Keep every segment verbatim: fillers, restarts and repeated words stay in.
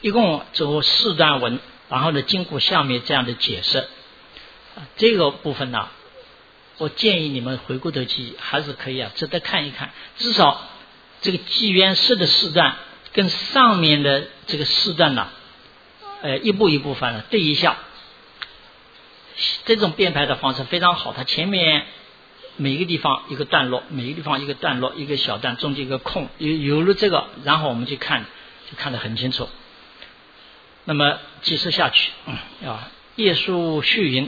一共走四段文，然后呢经过下面这样的解释，这个部分呢，我建议你们回过头去还是可以啊，值得看一看。至少这个纪元式的四段跟上面的这个四段呢，呃，一步一步反正对一下。这种编排的方式非常好，它前面每个地方一个段落，每个地方一个段落，一个小段，中间一个空，有有了这个，然后我们去看，就看得很清楚。那么继续下去，嗯啊，叶书序云：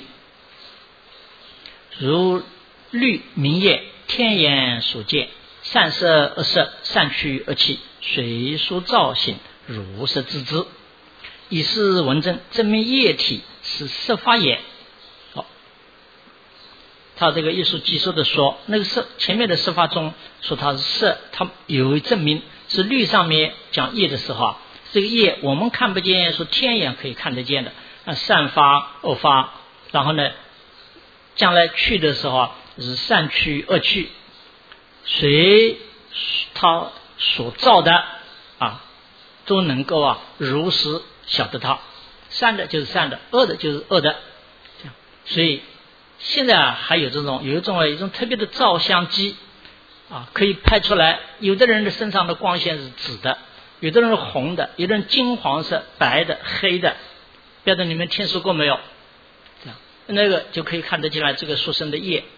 如律明业，天眼所见，善色恶色，善趣恶趣，随书造型，如是知之。以是文证，证明液体是色法也。好，他这个艺术技术的说，那个色前面的色法中说它是色，它有证明是律上面讲业的时候啊，这个业我们看不见，说天眼可以看得见的，啊，善法恶法，然后呢，将来去的时候啊，是善去恶去，随他所造的啊，都能够啊如实晓得它，善的就是善的，恶的就是恶的，这样。所以现在啊还有这种有一种一种特别的照相机啊，可以拍出来，有的人的身上的光线是紫的，有的人是红的，有的人金黄色、白的、黑的，不晓得你们听说过没有？这样那个就可以看得出来这个书生的业。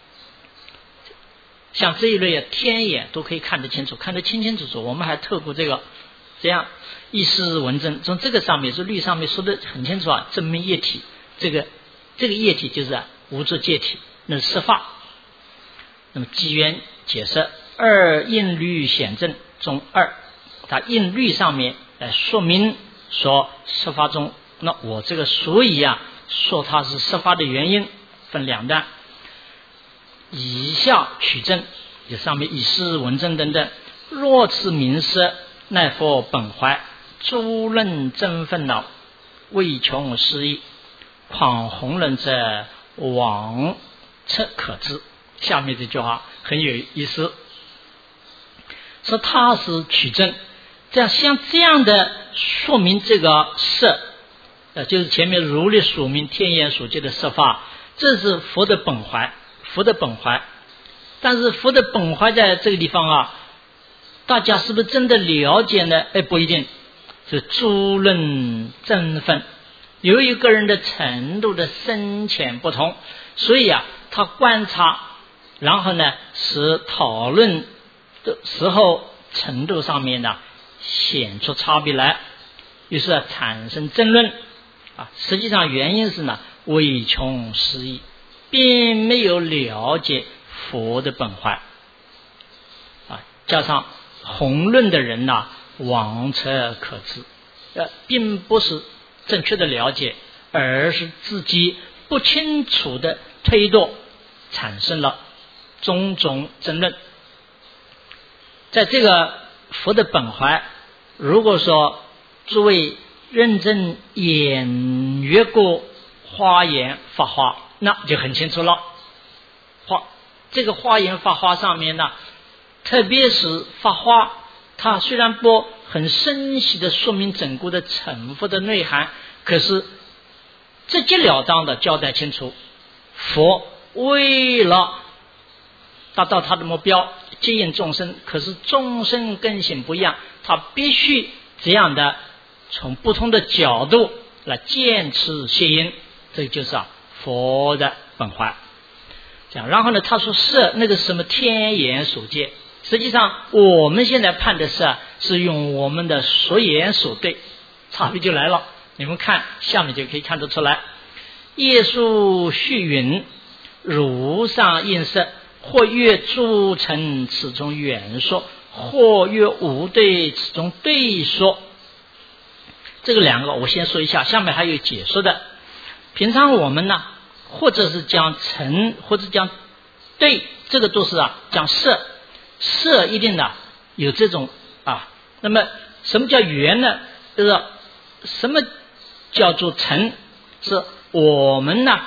像这一类啊，天眼都可以看得清楚，看得清清楚楚。我们还透过这个，这样意识文证，从这个上面是律上面说的很清楚啊，证明液体，这个这个液体就是啊无作界体，那是色法。那么机缘解释二应律显证中二，它应律上面来说明说色法中，那我这个所以啊说它是色法的原因分两段。以下取证，这上面以是文证等等，若此名色，乃佛本怀，诸论争愤恼，未穷思议，况弘忍者，往测可知。下面这句话很有意思，说他是取证，这样像这样的说明这个色，呃，就是前面如力说明天眼所见的色法，这是佛的本怀。佛的本怀，但是佛的本怀在这个地方啊，大家是不是真的了解呢？哎，不一定，是诸论争分，有一个人的程度的深浅不同，所以啊，他观察，然后呢，使讨论的时候程度上面呢显出差别来，于是、啊、产生争论啊。实际上原因是呢，未穷思议。并没有了解佛的本怀啊，加上弘论的人呐、啊，妄测可知，呃，并不是正确的了解，而是自己不清楚的推度，产生了种种争论。在这个佛的本怀，如果说诸位认真研阅过华严法华，那就很清楚了。花这个华严法华上面呢，特别是法华，它虽然不很深细的说明整个的成佛的内涵，可是直截了当的交代清楚，佛为了达到他的目标，接引众生，可是众生根性不一样，他必须这样的从不同的角度来见持谐音，这就是啊佛的本怀。这样，然后呢，他说色那个什么天眼所见，实际上我们现在判的色是用我们的所眼所对，差别就来了。你们看下面就可以看得出来。叶书序云：如上应色，或曰诸尘此中远说，或曰无对此中对说。这个两个我先说一下，下面还有解说的。平常我们呢，或者是讲尘，或者讲对，这个都是啊讲色，色一定的有这种啊。那么什么叫缘呢？就是什么叫做尘？是我们呢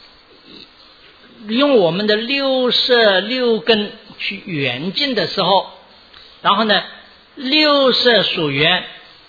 用我们的六色六根去缘境的时候，然后呢六色所缘，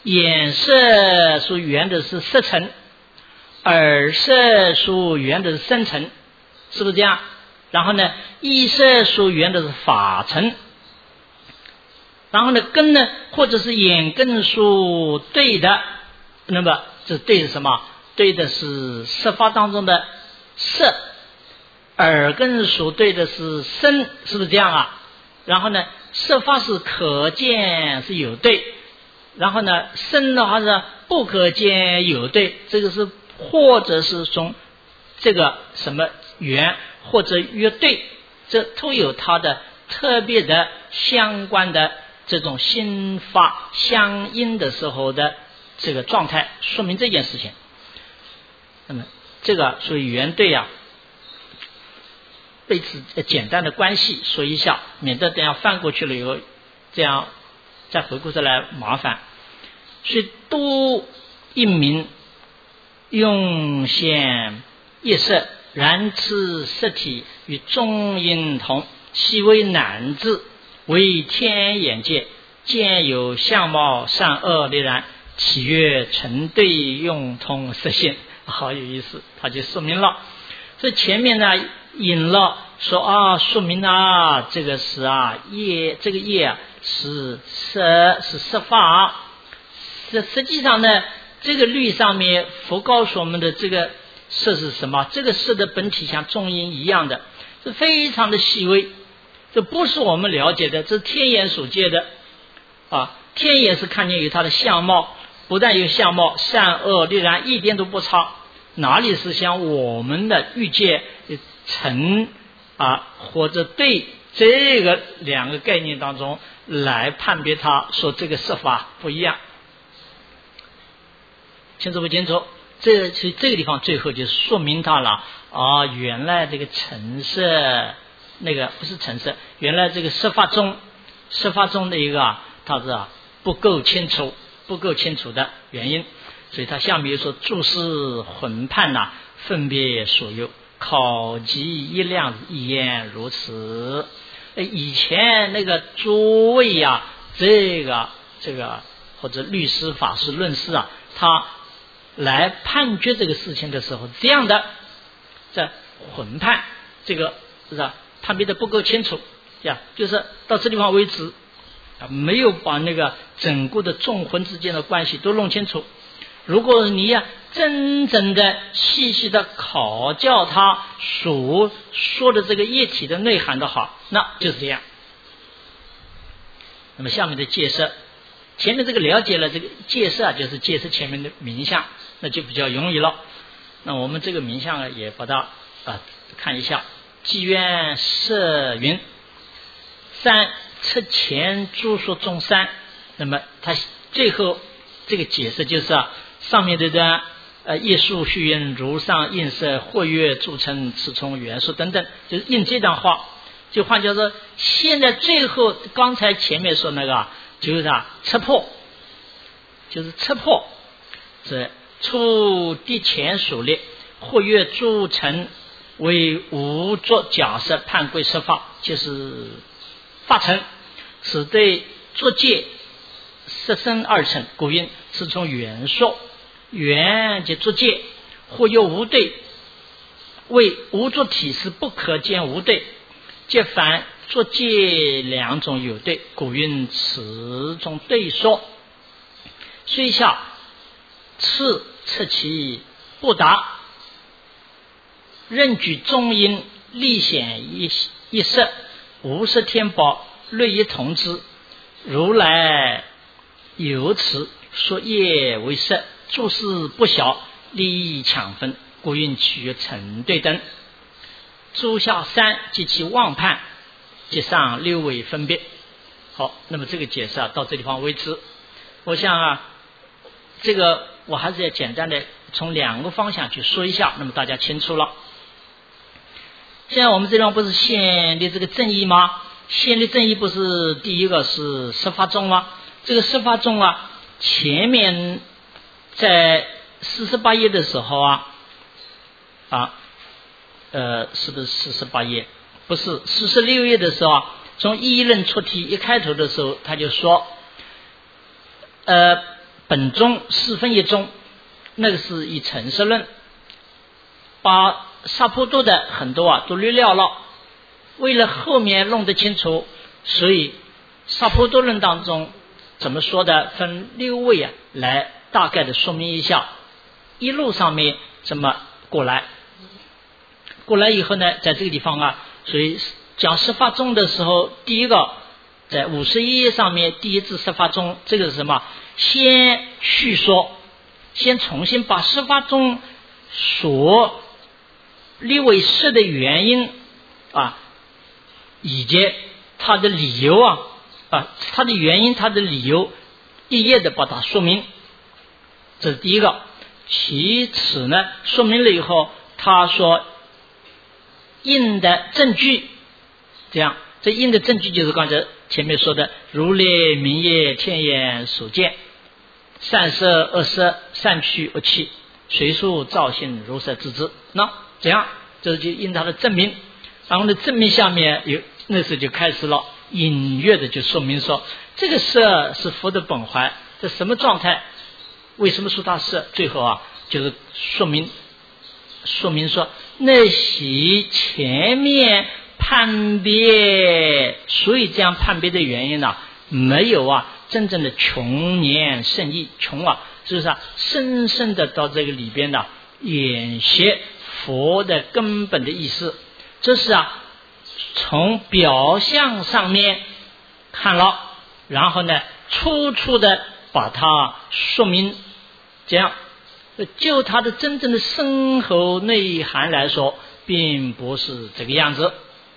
眼色属缘的是色尘，耳色属缘的是声尘，是不是这样？然后呢，意色属缘的是法尘，然后呢，根呢，或者是眼根属对的，那么这对的什么？对的是色法当中的色，耳根属对的是声，是不是这样啊？然后呢，色法是可见是有对，然后呢，声的话是不可见有对，这个是或者是从这个什么缘或者约对，这都有它的特别的相关的这种心法相应的时候的这个状态，说明这件事情。那么这个属于缘对啊，被此简单的关系说一下，免得等下翻过去了以后，这样再回过头来麻烦。所以多一名用现一色，然此色体与中阴同，细微难治，为天眼界，见有相貌善恶立然，体曰成对用通色性。好有意思，他就说明了。所以前面呢引了说啊，说明啊，这个是啊业，这个业啊是色，是色法。实实际上呢，这个律上面佛告诉我们的这个色是什么？这个色的本体像中阴一样的，是非常的细微，这不是我们了解的，这是天眼所见的啊。天眼是看见有它的相貌，不但有相貌，善恶立然，一点都不差。哪里是像我们的欲界成啊或者对这个两个概念当中来判别它，说这个色法不一样。清楚不清楚？这是这个地方最后就说明它了啊，原来这个成色那个不是成色，原来这个色法中色法中的一个啊，它是啊不够清楚，不够清楚的原因。所以他下面又说诸事混判呐、啊，分别所有，考及一量一言如此。以前那个诸位呀、啊，这个这个或者律师法师论事啊，他来判决这个事情的时候，这样的在混判，这个是吧？判别的不够清楚，这样就是到这地方为止啊，没有把那个整个的众魂之间的关系都弄清楚。如果你呀、啊、真正的细细的考教他所说的这个液体的内涵的好，那就是这样。那么下面的戒色，前面这个了解了这个戒色啊，就是戒色前面的名相，那就比较容易了。那我们这个名相呢，也把它啊看一下。妓院色云三测前诸说中三，那么它最后这个解释就是啊。上面这段呃叶数虚云如上映色或月铸成此从元素等等，就是印这段话。就换句话说，现在最后刚才前面说那个就是啊测破，就是测破这出地前所列或月铸成为无作假设判归设法，就是法成，使对作戒色身二成，故云是从元说。缘即作戒，或有无对，为无作体是不可见无对，皆凡作戒两种有对，故云此种对说。虽下次测其不达，任举中阴立显一一色，无色天宝略一同之，如来由此说业为色。诸事不小，利益抢分，故云取曰成对等。诸下三及其妄判，即上六位分别。好，那么这个解释啊，到这地方为止。我想啊，这个我还是要简单的从两个方向去说一下，那么大家清楚了。现在我们这地方不是先立这个正义吗？先立正义不是第一个是十法中吗？这个十法中啊，前面在四十八页的时候啊，啊，呃，是不是四十八页？不是，四十六页的时候啊，从一论出题一开头的时候，他就说，呃， 本宗四分一宗，那个是以成实论，把萨婆多的很多啊都略掉了。为了后面弄得清楚，所以萨婆多论当中怎么说的，分六位啊来大概的说明一下，一路上面怎么过来。过来以后呢，在这个地方啊，所以讲十法宗的时候，第一个在五十一页上面第一字十法宗，这个是什么？先叙说，先重新把十法宗所立为是的原因啊，以及它的理由啊啊，它的原因、它的理由，一页的把它说明，这是第一个。其次呢，说明了以后，他说印的证据，这样，这印的证据就是刚才前面说的如来明业天眼所见，善摄恶摄，善去恶去，随数造性如是自知。那这样，这就印他的证明。然后呢，证明下面有那时候就开始了隐约的就说明说，这个色是佛的本怀，这什么状态？为什么说它是？最后啊，就是说明说明说，那些前面判别，所以这样判别的原因呢、啊，没有啊真正的穷年圣意，穷啊，是不是啊？深深的到这个里边呢、啊，演习佛的根本的意思。这是啊，从表象上面看了，然后呢，粗粗的把它说明，这样，就它的真正的深厚内涵来说，并不是这个样子。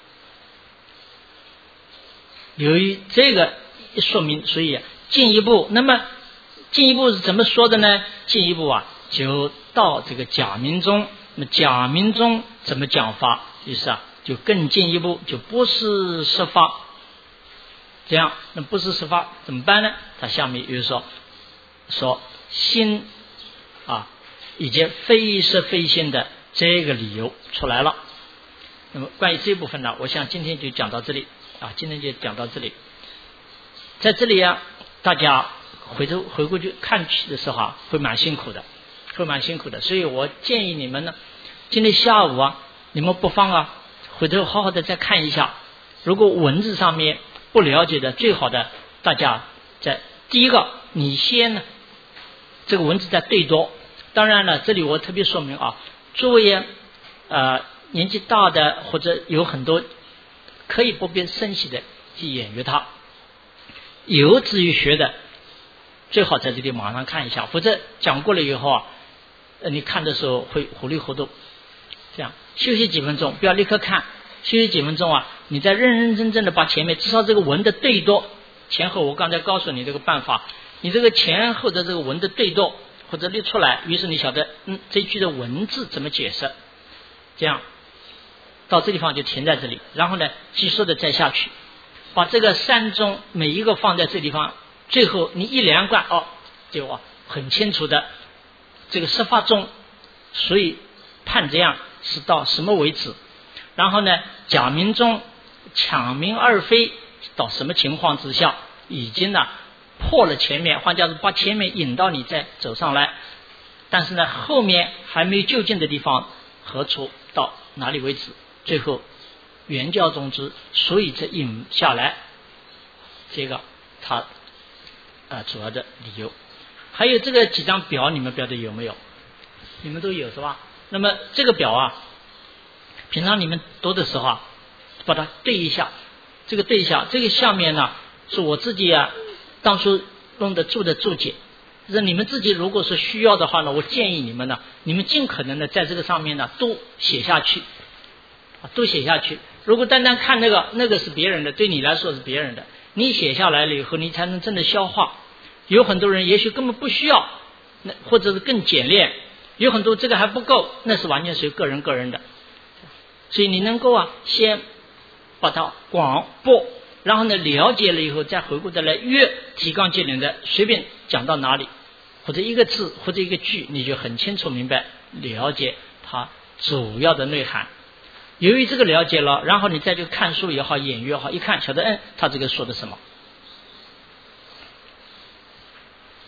由于这个说明，所以进一步，那么进一步是怎么说的呢？进一步啊，就到这个假名中，那么假名中怎么讲法？于是啊，就更进一步，就不是实法。这样，那不是实法怎么办呢？他下面又说说心啊，以及非实非心的这个理由出来了。那么关于这部分呢，我想今天就讲到这里啊，今天就讲到这里。在这里啊，大家回头回过去看去的时候啊，会蛮辛苦的，会蛮辛苦的。所以我建议你们呢，今天下午啊，你们不妨啊，回头好好的再看一下。如果文字上面不了解的，最好的大家在第一个，你先呢，这个文字在对多。当然了，这里我特别说明啊，作为呃年纪大的或者有很多可以不必生习的去演绎它，有志于学的，最好在这里马上看一下，否则讲过了以后啊，呃你看的时候会糊里糊涂。这样休息几分钟，不要立刻看，休息几分钟啊，你再认认真真的把前面至少这个文的对多前后，我刚才告诉你这个办法，你这个前后的这个文的对多或者列出来，于是你晓得嗯这句的文字怎么解释。这样到这地方就停在这里，然后呢急速的再下去，把这个三宗每一个放在这地方，最后你一连贯哦，就啊很清楚的这个十法宗，所以判这样是到什么为止，然后呢假名中抢名二非到什么情况之下，已经呢破了前面，换句话说把前面引到你再走上来，但是呢后面还没有就近的地方何处到哪里为止，最后原教宗之，所以这引下来这个它呃主要的理由。还有这个几张表你们表的有没有？你们都有是吧？那么这个表啊，平常你们读的时候啊，把它对一下，这个对一下，这个下面呢是我自己啊当初弄的注的注解，就是你们自己如果是需要的话呢，我建议你们呢，你们尽可能的在这个上面呢都写下去，啊，都写下去。如果单单看那个，那个是别人的，对你来说是别人的，你写下来了以后，你才能真的消化。有很多人也许根本不需要，那或者是更简练，有很多这个还不够，那是完全属于个人个人的。所以你能够啊，先把它广播，然后呢了解了以后，再回过头来越提纲挈领的随便讲到哪里，或者一个字或者一个句，你就很清楚明白了解它主要的内涵。由于这个了解了，然后你再去看书也好，演绎也好，一看晓得，嗯，他这个说的什么。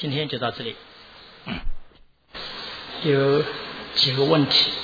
今天就到这里。有几个问题。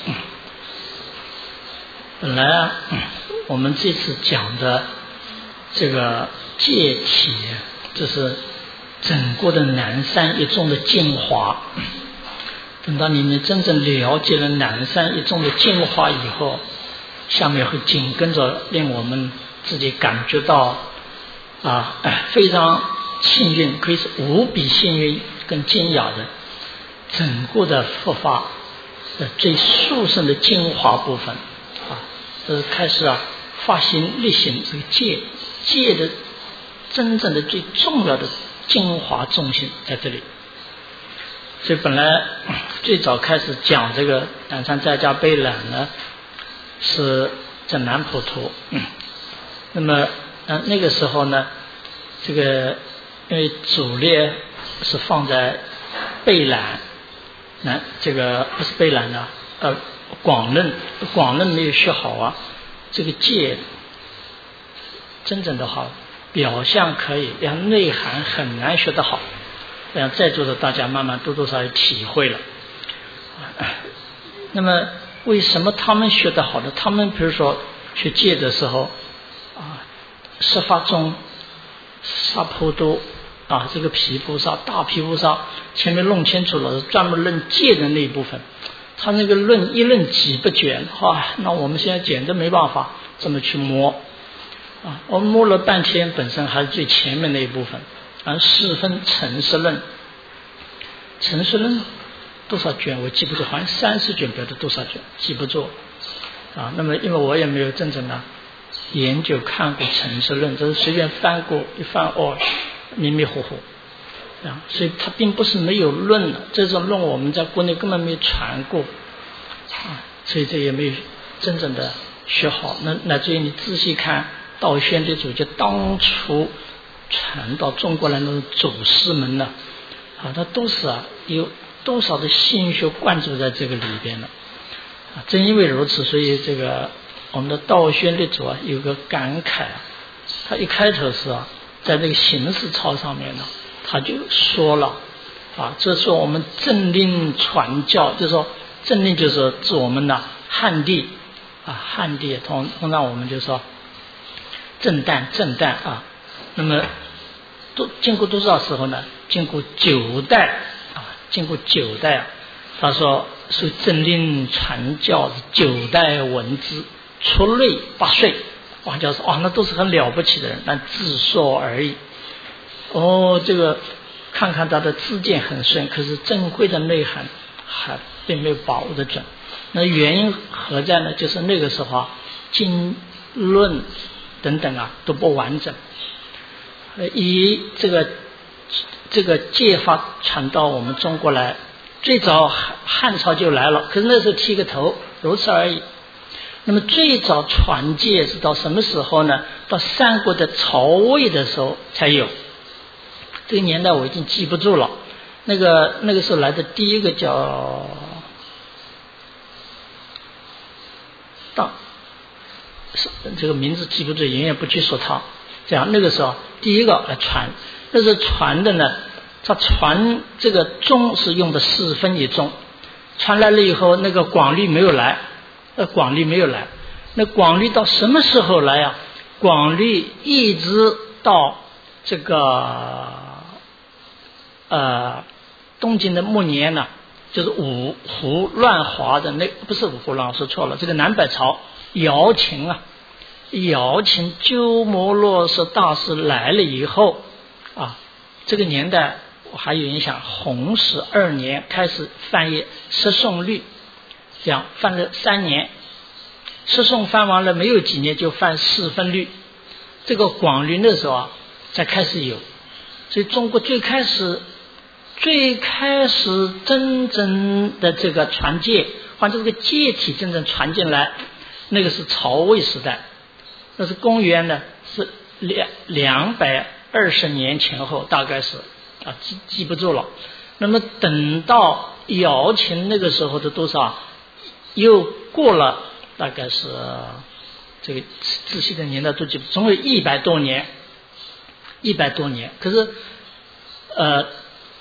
本来啊，我们这次讲的这个戒体，这是整个的南山一宗的精华。等到你们真正了解了南山一宗的精华以后，下面会紧跟着令我们自己感觉到啊，非常幸运，可以是无比幸运跟惊讶的，整个的佛法的最殊胜的精华部分啊，这是开始啊发心立行这个戒戒的真正的最重要的精华重心在这里。所以本来最早开始讲这个南山在家备览呢，是在南普陀。嗯，那么呃那个时候呢，这个因为主力是放在备览，南这个不是备览的，呃广论广论没有学好啊，这个戒真正的好，表象可以，让内涵很难学得好。让在座的大家慢慢多多少少体会了。那么为什么他们学得好的？他们比如说学戒的时候啊，十法中萨婆多啊，这个毗菩萨大毗菩萨前面弄清楚了，专门论戒的那一部分，他那个论一论几不绝啊，那我们现在简直没办法这么去摸啊，我们摸了半天，本身还是最前面那一部分。而四分成实论，成实论多少卷我记不住，好像三十卷，表的多少卷记不住啊。那么因为我也没有真正的研究看过成实论，这是随便翻过一翻哦，迷迷糊糊啊，所以它并不是没有论的，这种论我们在国内根本没有传过啊，所以这也没有真正的学好。那乃至于你仔细看道宣的主，就当初传到中国来的祖师们呢，啊，他都是啊有多少的心血灌注在这个里边了啊！正因为如此，所以这个我们的道宣的主啊有个感慨啊，他一开头是啊，在这个形式操上面呢，他就说了啊，这是我们正令传教，就是说正令就是指我们的汉地啊，汉地通通常我们就说正旦正旦啊。那么都经过多少时候呢？经过九代啊，经过九代啊。他说是正令传教九代文字，出类拔萃。王教授啊，那都是很了不起的人，但自说而已。哦，这个看看他的知见很深，可是珍贵的内涵还并没有把握得准。那原因何在呢？就是那个时候啊，经论等等啊都不完整。以这个这个戒法传到我们中国来，最早汉朝就来了，可是那时候剃个头，如此而已。那么最早传戒是到什么时候呢？到三国的曹魏的时候才有。这个年代我已经记不住了。那个那个时候来的第一个叫当，这个名字记不住，永远不去说他。这样那个时候第一个来传，那是传的呢，他传这个宗是用的四分一宗，传来了以后，那个广律没有来，呃广律没有来，那广律到什么时候来啊？广律一直到这个呃东晋的末年呢，就是五胡乱华的那不是五胡乱华，说错了，这个南北朝姚秦啊。姚秦鸠摩罗什大师来了以后啊，这个年代我还有印象，弘始二年开始翻译十诵律，这样翻了三年，十诵翻完了没有几年就翻四分律，这个广律那时候啊才开始有，所以中国最开始最开始真正的这个传戒，或者这个戒体真正传进来，那个是曹魏时代。那是公元呢是两两百二十年前后，大概是啊记记不住了。那么等到姚秦那个时候的多少，又过了大概是这个仔细的年代都记不住，总有一百多年，一百多年。可是呃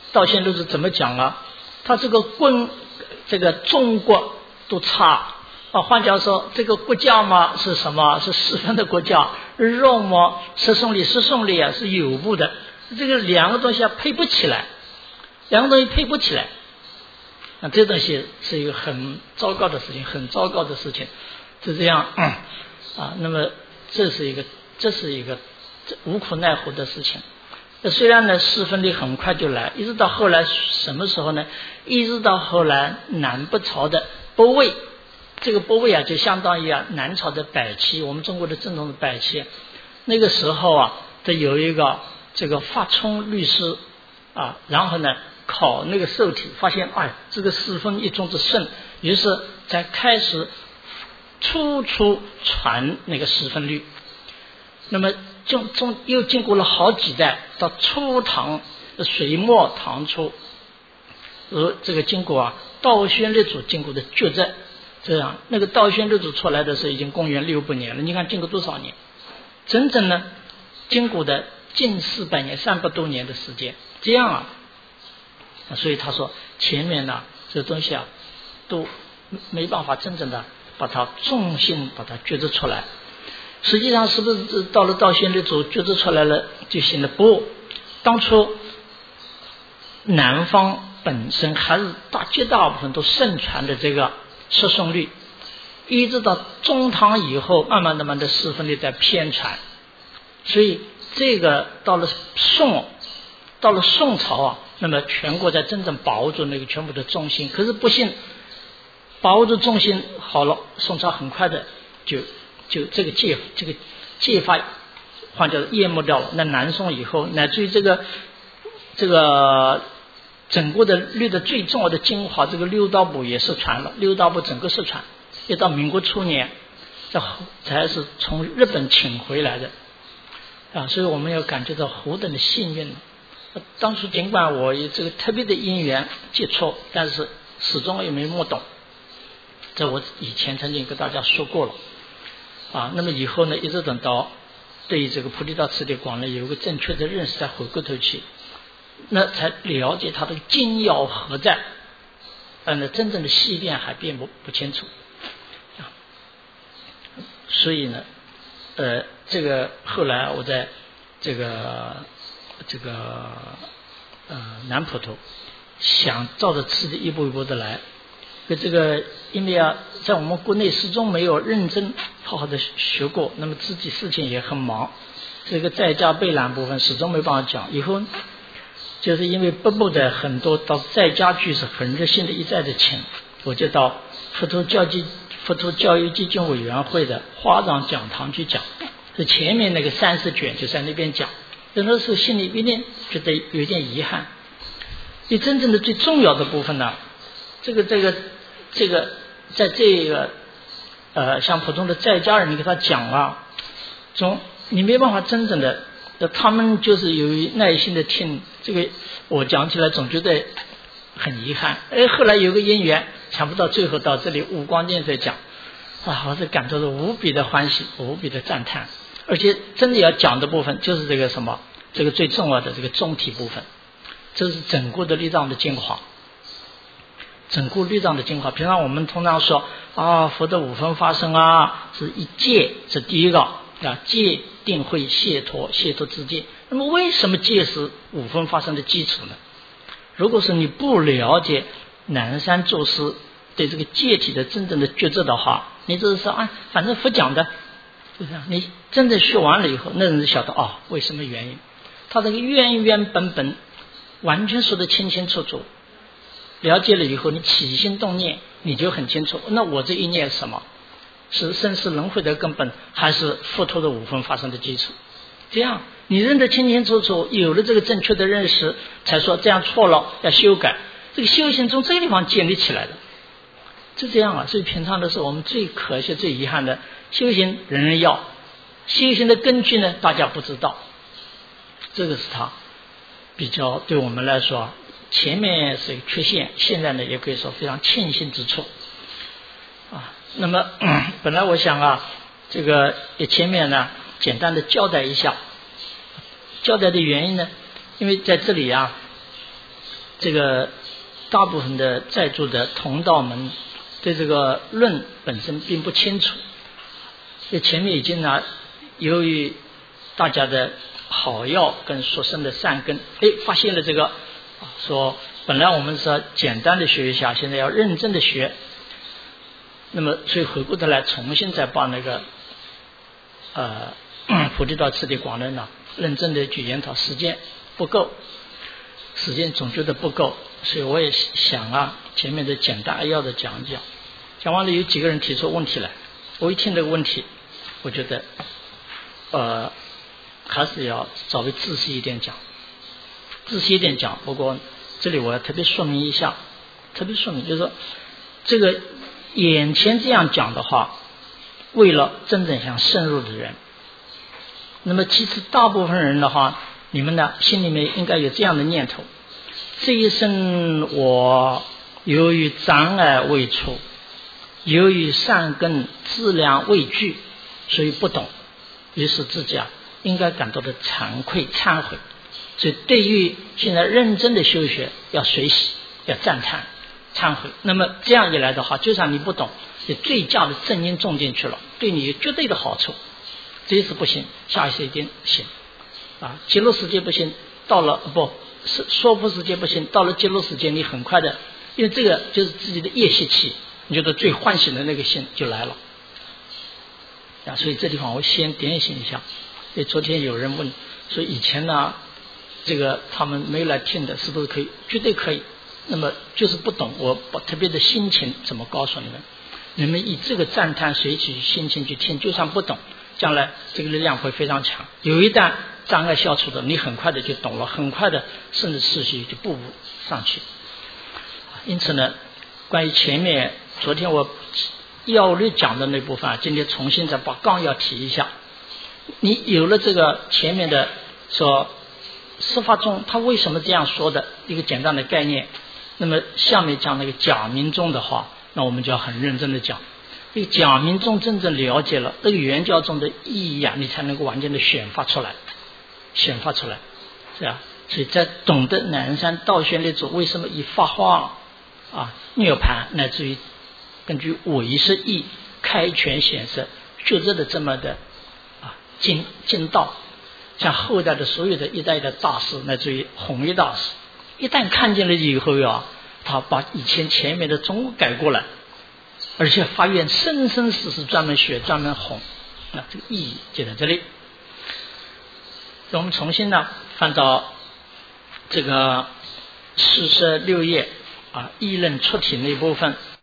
道宣六祖怎么讲啊？他这个棍，这个中国都差啊。换句话说，这个国教嘛是什么？是十分的国教。肉嘛，十送礼，十送礼啊是有部的。这个两个东西啊配不起来，两个东西配不起来。那这东西是一个很糟糕的事情，很糟糕的事情。是这样、嗯、啊。那么这是一个，这是一个无可奈何的事情。虽然呢四分礼很快就来，一直到后来什么时候呢？一直到后来南北朝的北魏，这个北魏啊就相当于啊南朝的百期，我们中国的正统的百期。那个时候啊，这有一个这个法聪律师啊，然后呢考那个受体，发现哎这个四分一中之顺，于是才开始处处传那个四分律。那么中中又经过了好几代，到初唐隋末唐初，呃，这个经过啊道宣六祖经过的抉择，这样那个道宣六祖出来的时候已经公元六百年了，你看经过多少年？真正呢经过的近四百年，三百多年的时间，这样啊，所以他说前面呢这东西啊都没办法真正的把它重心把它抉择出来。实际上是不是到了道宣六祖抉择出来了就行了？不，当初南方本身还是大绝大部分都盛传的这个十送律，一直到中唐以后，慢慢慢慢的四分律在偏传。所以这个到了宋，到了宋朝啊，那么全国在真正把握住那个全部的中心。可是不幸把握住中心好了，宋朝很快的就就这个戒这个戒法换叫淹没掉了。那南宋以后，乃至于这个这个整个的律的最重要的精华，这个六道部也是传了，六道部整个是传，一到民国初年，这才是从日本请回来的啊。所以我们要感觉到何等的幸运。当初尽管我有这个特别的因缘接触，但是始终也没摸懂。这我以前曾经跟大家说过了啊。那么以后呢，一直等到对于这个菩提道次第广呢有一个正确的认识，再回过头去，那才了解它的精要何在。但是真正的细变还并不不清楚啊。所以呢，呃，这个后来我在这个这个呃南普陀想照着次第一步一步的来。这个因为啊，在我们国内始终没有认真好好的学过，那么自己事情也很忙，这个在家备览部分始终没办法讲。以后就是因为北部的很多到在家居是很热心的一再的请，我就到佛陀教基佛陀教育基金委员会的华藏讲堂去讲，是前面那个三十卷就在那边讲。有的时候心里有点觉得有点遗憾，因为真正的最重要的部分呢，这个这个这个在这个呃像普通的在家人你给他讲啊，总你没办法真正的，他们就是有耐心的听，这个我讲起来总觉得很遗憾。哎，后来有个因缘，想不到最后到这里无光殿在讲啊，我是感到是无比的欢喜，无比的赞叹。而且真的要讲的部分就是这个什么，这个最重要的这个中体部分，这是整个的律藏的精华，整个律藏的精华。平常我们通常说啊，佛的五分发生啊，是一戒是第一个啊，戒定慧解脱，解脱自戒。那么为什么戒是五分发生的基础呢？如果是你不了解南山祖师对这个戒体的真正的抉择的话，你只是说啊，反正佛讲的，是不是？你真正学完了以后，那人就晓得哦，为什么原因？他这个原原本本完全说得清清楚楚。了解了以后，你起心动念，你就很清楚。那我这一念是什么？是生死轮回的根本，还是佛陀的五分发生的基础？这样你认得清清楚楚，有了这个正确的认识，才说这样错了要修改。这个修行从这个地方建立起来的，就这样啊。所以平常的时候，我们最可惜、最遗憾的，修行人人要，修行的根据呢，大家不知道。这个是他比较对我们来说，前面是缺陷，现在呢也可以说非常庆幸之处啊。那么、嗯、本来我想啊，这个前面呢简单的交代一下，交代的原因呢，因为在这里啊， 这个大部分的在座的同道们对这个论本身并不清楚。这前面已经呢，由于大家的好药跟所生的善根，哎，发现了这个，说本来我们是要简单的学一下，现在要认真的学。那么所以回过头来重新再把那个呃菩提道次第广论呢认真的去研讨，时间不够，时间总觉得不够，所以我也想啊前面的简单扼要的讲一讲。讲完了，有几个人提出问题来，我一听这个问题，我觉得呃还是要稍微仔细一点讲，仔细一点讲。不过这里我要特别说明一下，特别说明就是说，这个眼前这样讲的话，为了真正想深入的人。那么其实大部分人的话，你们呢心里面应该有这样的念头：这一生我由于障碍未除，由于善根资粮未具，所以不懂，于是自己啊应该感到的惭愧忏悔。所以对于现在认真的修学，要随喜，要赞叹忏悔。那么这样一来的话，就算你不懂，也最佳的正因种进去了，对你有绝对的好处。这一次不行，下一次一定行啊！极乐世界不行，到了不是娑婆世界不行，到了极乐世界你很快的，因为这个就是自己的业习气，你觉得最欢喜的那个心就来了啊！所以这地方我先点醒一下。所以昨天有人问说，以前呢这个他们没来听的是不是可以？绝对可以。那么就是不懂，我把特别的心情怎么告诉你们？你们以这个赞叹随喜心情去听，就算不懂，将来这个力量会非常强。有一旦障碍消除的，你很快的就懂了，很快的甚至次序就步步上去。因此呢，关于前面昨天我要略讲的那部分，今天重新再把纲要提一下。你有了这个前面的说释法宗他为什么这样说的一个简单的概念，那么下面讲那个假名宗的话，那我们就要很认真的讲。这个假名宗真正了解了这个原教宗的意义啊，你才能够完全的显发出来，显发出来，是吧？所以在懂得南山道宣立祖为什么以法化啊、涅盘乃至于根据唯识义开权显色就这的这么的啊经经道，像后代的所有的一代的大师乃至于弘一大师，一旦看见了以后啊，他把以前前面的总改过来，而且发愿生生世世专门学专门弘，那这个意义就在这里。我们重新呢翻到这个四十六页啊，议论出体那部分，